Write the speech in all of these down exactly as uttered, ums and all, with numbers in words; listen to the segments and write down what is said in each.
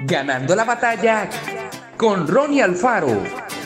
Ganando la batalla con Ronnie Alfaro.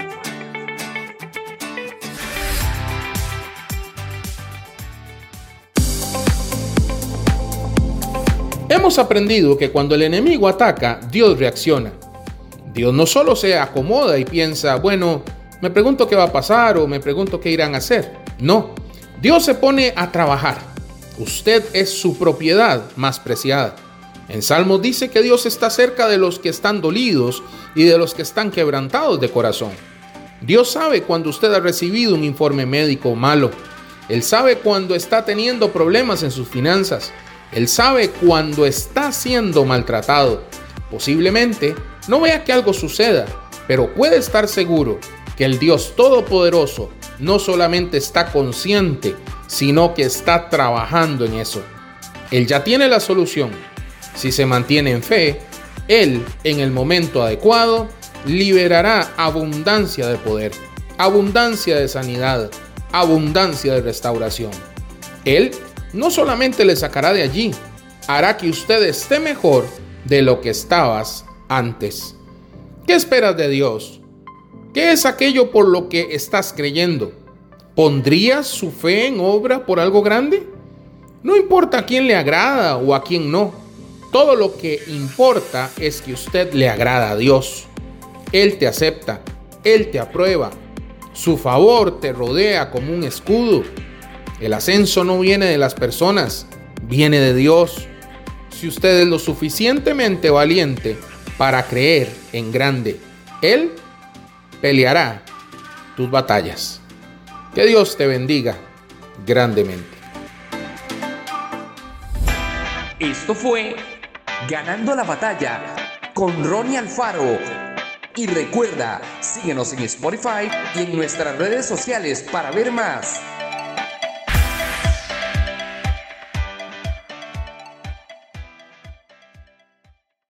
Hemos aprendido que cuando el enemigo ataca, Dios reacciona. Dios no solo se acomoda y piensa, bueno, me pregunto qué va a pasar o me pregunto qué irán a hacer. No, Dios se pone a trabajar. Usted es su propiedad más preciada. En Salmos dice que Dios está cerca de los que están dolidos y de los que están quebrantados de corazón. Dios sabe cuando usted ha recibido un informe médico malo. Él sabe cuando está teniendo problemas en sus finanzas. Él sabe cuando está siendo maltratado. Posiblemente no vea que algo suceda, pero puede estar seguro que el Dios Todopoderoso no solamente está consciente, sino que está trabajando en eso. Él ya tiene la solución. Si se mantiene en fe, Él, en el momento adecuado, liberará abundancia de poder, abundancia de sanidad, abundancia de restauración. Él no solamente le sacará de allí, hará que usted esté mejor de lo que estabas antes. ¿Qué esperas de Dios? ¿Qué es aquello por lo que estás creyendo? ¿Pondrías su fe en obra por algo grande? No importa a quién le agrada o a quién no. Todo lo que importa es que usted le agrada a Dios. Él te acepta, Él te aprueba. Su favor te rodea como un escudo. El ascenso no viene de las personas, viene de Dios. Si usted es lo suficientemente valiente para creer en grande, Él peleará tus batallas. Que Dios te bendiga grandemente. Esto fue Ganando la batalla con Ronnie Alfaro. Y recuerda, síguenos en Spotify y en nuestras redes sociales para ver más.